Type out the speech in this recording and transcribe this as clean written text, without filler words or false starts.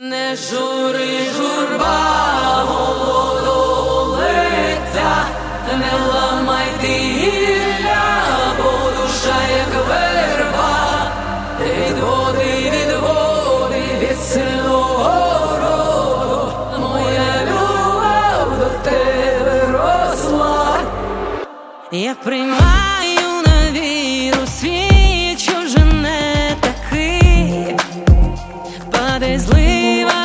Не жури, журба, молодого лиця, не ламай ти гілля, бо душа як верба, від води, від сильного роду, моя любов до тебе росла. Я приймаю на віру світ, що вже не такий, паде злива.